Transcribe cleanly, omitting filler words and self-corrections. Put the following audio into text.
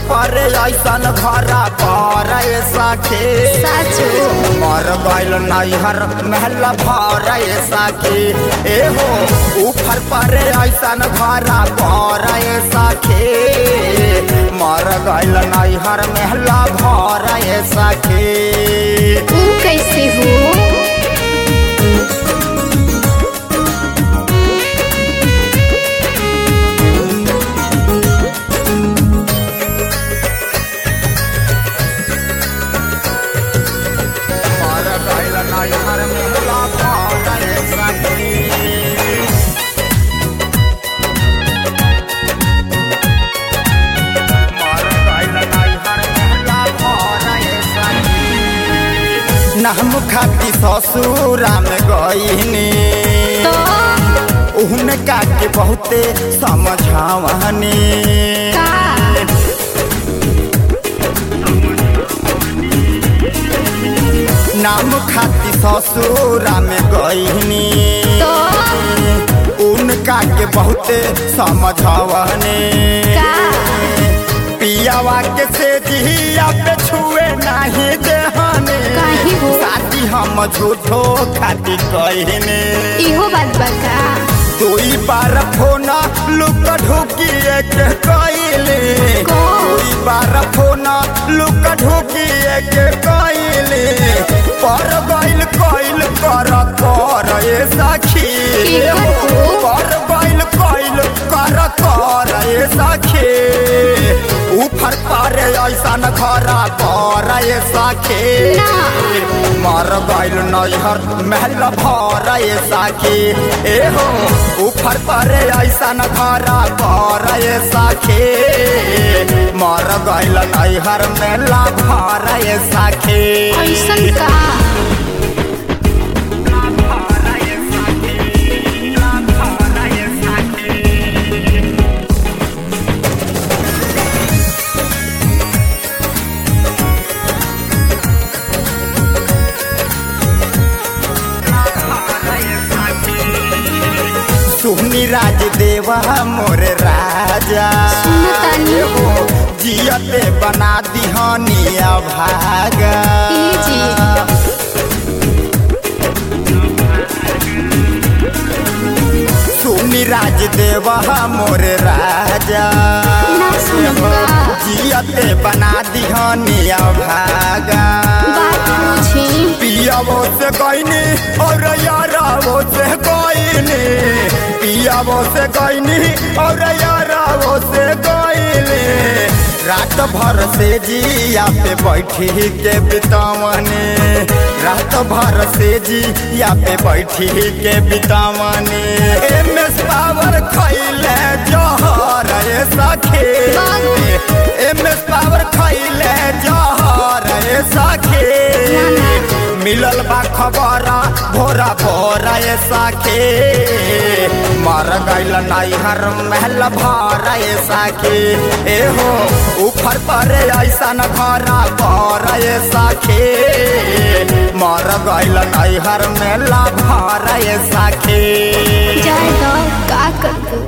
पर ऐसन घरा पर सखी मर गइल नैहर महल भर सखी एहो ऊपर पर ऐसन घरा पर सखी मर गइल नैहर महल भर सखी। कैसे हो नाम खाती ससुरा में गईनी उनका के बहुते समझावनी नाम खाती ससुरा में गईनी उनका के बहुते समझावनी पियावा के से जिया पे छुए नहीं देहने शादी हम झूठो खाती कहने इहो बात बता दुई बार फोन लुक ढुकिए के कइले दुई बार फोन लुक ढुकिए के कइले पर गइल कइल कर ए सखी पर गइल कइल कर ए सखी ऊपर पर ऐसन घरा पर सखी मर गइल नैहर महल भर सखी एहो ऊपर पर ऐसन घरा पर सखी मर गइल नैहर महल भर सखी। ऐसन का सुहनी राज देवा मोर राजा जियते बना दिहनिया भागा सुहनी राज देवा मोर राजा जियते बना दिहनिया भागा पियावो से गईनी और यारावो से गईनी पियावो से गईनी और यारावो से गईनी रात भर से जिया पे बैठी के बितावने रात भर से जिया पे बैठी के बितावने एमएस पावर खइले जहर सखी एमएस पावर खइले जहर सखी मिलल बा खबर भोरा भोरा सखी मर गइल नैहर महल भर सखी एहो ऊपर पर ऐसन घरा पर सखी मर गइल नैहर महल भर सखी। का कर